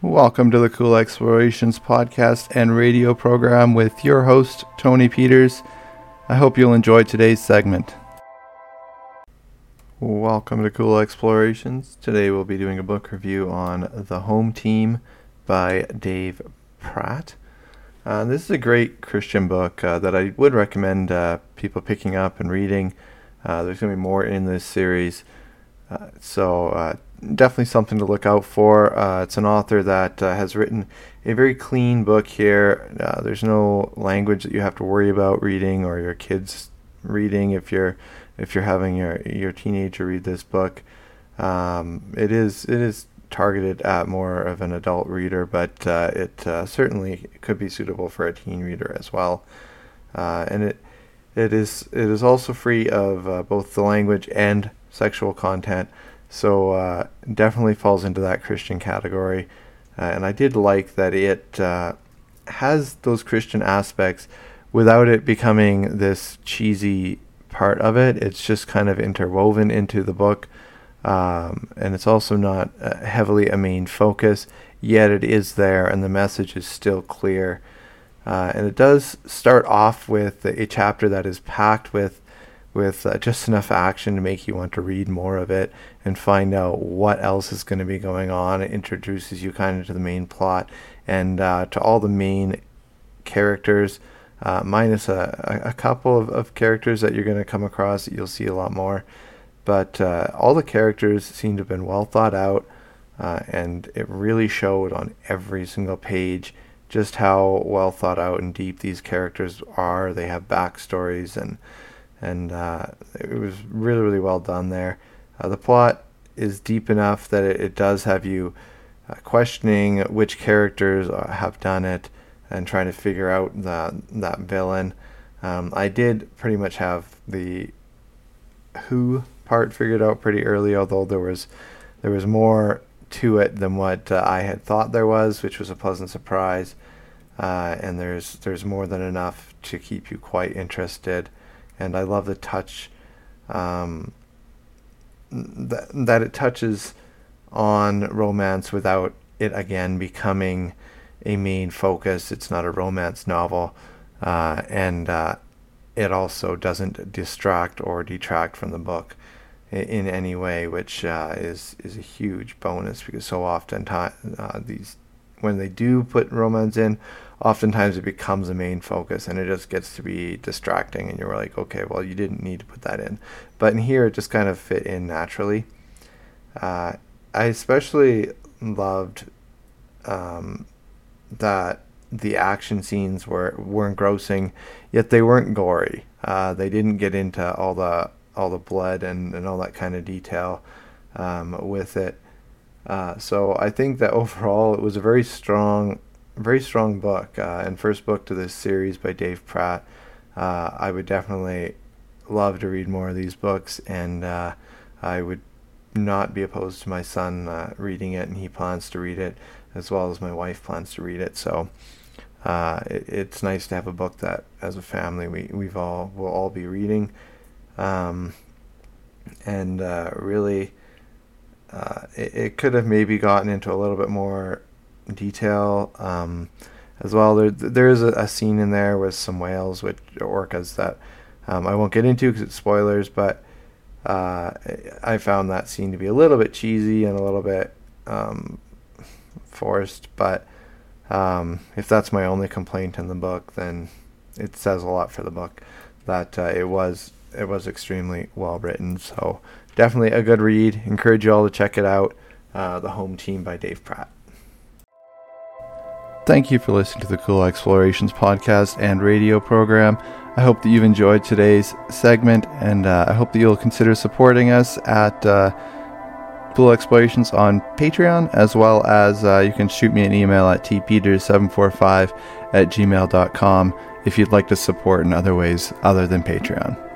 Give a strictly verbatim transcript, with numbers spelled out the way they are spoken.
Welcome to the Cool Explorations podcast and radio program with your host, Tony Peters. I hope you'll enjoy today's segment. Welcome to Cool Explorations. Today we'll be doing a book review on The Home Team by Dave Pratt. Uh, this is a great Christian book uh, that I would recommend uh, people picking up and reading. Uh, there's going to be more in this series, uh, so uh, definitely something to look out for. Uh, it's an author that uh, has written a very clean book here. Uh, there's no language that you have to worry about reading or your kids reading if you're if you're having your your teenager read this book. Um, it is it is targeted at more of an adult reader, but uh, it uh, certainly could be suitable for a teen reader as well. Uh, and it it is it is also free of uh, both the language and sexual content, so uh, definitely falls into that Christian category. Uh, and I did like that it uh, has those Christian aspects without it becoming this cheesy part of it. It's just kind of interwoven into the book. Um, and it's also not uh, heavily a main focus, yet it is there and the message is still clear. Uh, and it does start off with a chapter that is packed with with uh, just enough action to make you want to read more of it and find out what else is going to be going on. It introduces you kind of to the main plot and uh, to all the main characters, uh, minus a, a couple of, of characters that you're going to come across that you'll see a lot more. But uh, all the characters seem to have been well thought out, uh, and it really showed on every single page just how well thought out and deep these characters are. They have backstories, and and uh, it was really, really well done there. Uh, the plot is deep enough that it, it does have you uh, questioning which characters have done it and trying to figure out the, that villain. Um, I did pretty much have the who part figured out pretty early, although there was there was more to it than what uh, I had thought there was, which was a pleasant surprise. Uh, and there's there's more than enough to keep you quite interested. And I love the touch um, that that it touches on romance without it again becoming a main focus. It's not a romance novel, uh, and uh, it also doesn't distract or detract from the book in any way, which uh, is is a huge bonus, because so often time, uh, these when they do put romance in, oftentimes it becomes a main focus and it just gets to be distracting, and you're like, okay, well, you didn't need to put that in. But in here, it just kind of fit in naturally. Uh, I especially loved um, that the action scenes were, were engrossing, yet they weren't gory. Uh, they didn't get into all the all the blood and, and all that kind of detail um, with it. Uh, so I think that overall it was a very strong, very strong book, uh, and first book to this series by Dave Pratt. Uh, I would definitely love to read more of these books, and uh, I would not be opposed to my son uh, reading it, and he plans to read it as well as my wife plans to read it. So uh, it, it's nice to have a book that, as a family, we we've all will all be reading. Um, and uh, really, uh, it, it could have maybe gotten into a little bit more detail um, as well. There, there is a, a scene in there with some whales, which orcas, that um, I won't get into because it's spoilers, but uh, I found that scene to be a little bit cheesy and a little bit um, forced. But um, if that's my only complaint in the book, then it says a lot for the book that uh, it was it was extremely well written. So definitely a good read. Encourage you all to check it out. Uh, The Home Team by Dave Pratt. Thank you for listening to the Cool Explorations podcast and radio program. I hope that you've enjoyed today's segment, and uh, I hope that you'll consider supporting us at uh, Cool Explorations on Patreon, as well as uh, you can shoot me an email at t peters seven four five at gmail dot com if you'd like to support in other ways other than Patreon.